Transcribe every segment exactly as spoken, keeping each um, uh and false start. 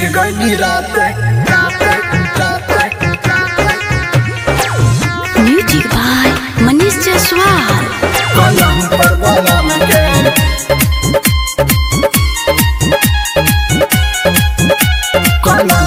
गई रात music by Manish Jaiswal. कलम पर कलम के कलम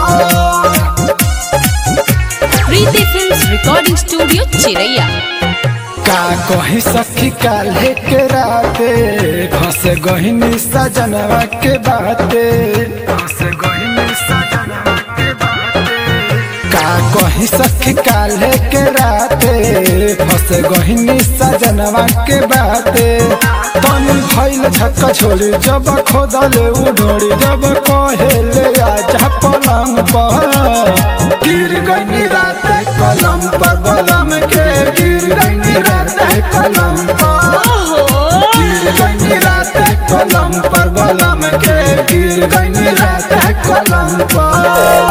प्रीति फिल्म्स रिकॉर्डिंग स्टूडियो चिरैया। का कही सखी काल्हे के राते फंस गहिनी सजनवा के बाते फंस गहिनी सजनवा के बाते का कही सखी काल्हे के राते फंस गहिनी सजनवा के बाते तनी भइल झक्का छोड़ी जब खोदले उडोड़ी जब कहेले आजा पलंग पर गिर गई रात कलम पर बलम के गिर गई रात कलम पर गिर गई रात कलम पर बलम के गिर गई रात कलम पर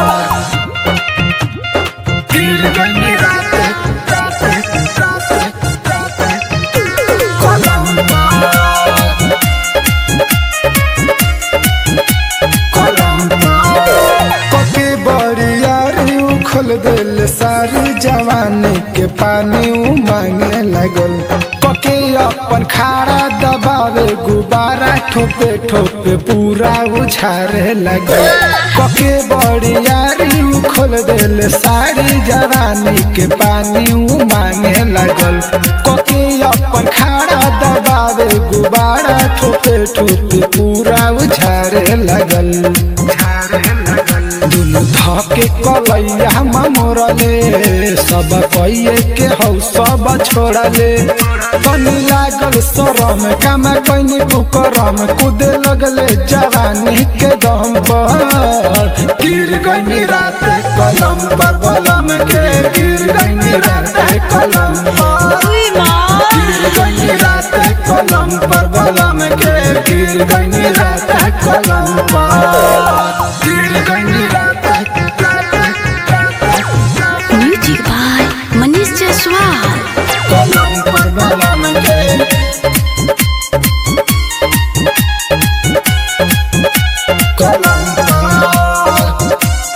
गिर गई रात कलम पर कलम पके बरियारी खोल दिल सारी जवानी के पानी उ मांगे लगल पके अपन खाड़ा दबावे गुब्बारा ठोपे ठोपे पूरा उछारे लगल पके बरियारी खोल दिल सारी जवानी के पानी उ मांगे लगल पके अपन खाड़ा दबावे गुब्बारा ठोपे ठोपे पूरा उछारे लगल धके कलैया मोरले सब कहिए के हौ सब छोड़ले तनी लागल शरम काम कैनी कुकरम कूदे लगले जवानी के दम पर गिर गई रात कलम पर बलम के गिर गई रात कलम पर गिर गई रात कलम पर बलम के गिर गई रात कलम पर गिर गई रात म्यूजिक बाय मनीष जायसवाल। कलम पर बलम के कलम पर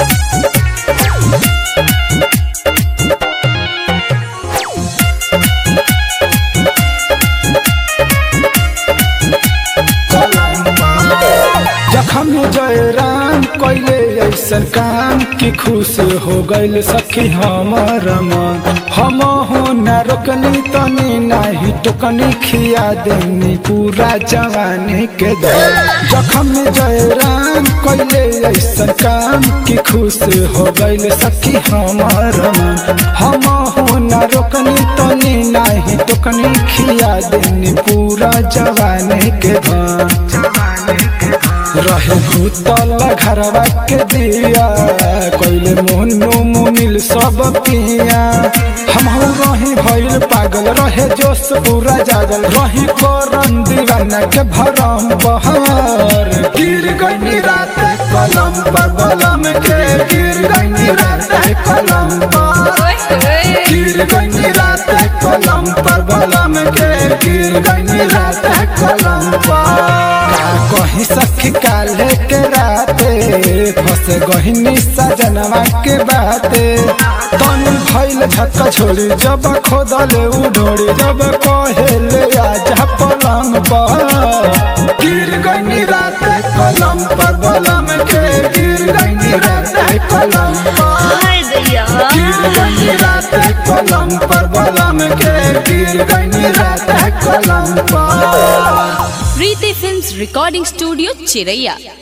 जखम जयराम कैले ऐसन काम की खुश हो गइल सखी हमर मन हम हो न रोकनी तनी नाही टोकनी खिया देनी पूरा जवानी के दर जखम जयराम कैले ऐसन काम की खुश हो गइल सखी हमर मन हम हो न रोकनी तनी नाही टोकनी खिया देनी पूरा जवानी के धन रहे भूतल घरवा के दिया कोइले मोहनु मुनिल सब पिया हम रही भइल पागल रहे जोश पूरा जागल रही करन दीवाना के भरम बहार गिर गई रात कलम पर बलम के गिर गई रात कलम पर गिर गई रात कलम पर बलम के गिर गई रात कलम पर कहीं सखी काल्हे के राते फंस गहिनी सजनवा के बाते तनी भइल झक्का छोड़ी जब खोदले उडोड़ी जब कहेले आजा पलंग पर गिर गई रात कलम पर बलम के गिर गई रात कलम पर गिर गई रात कलम पर बलम के गिर गई रात कलम पर प्रीति फिल्म्स रिकॉर्डिंग स्टूडियो चिरैया।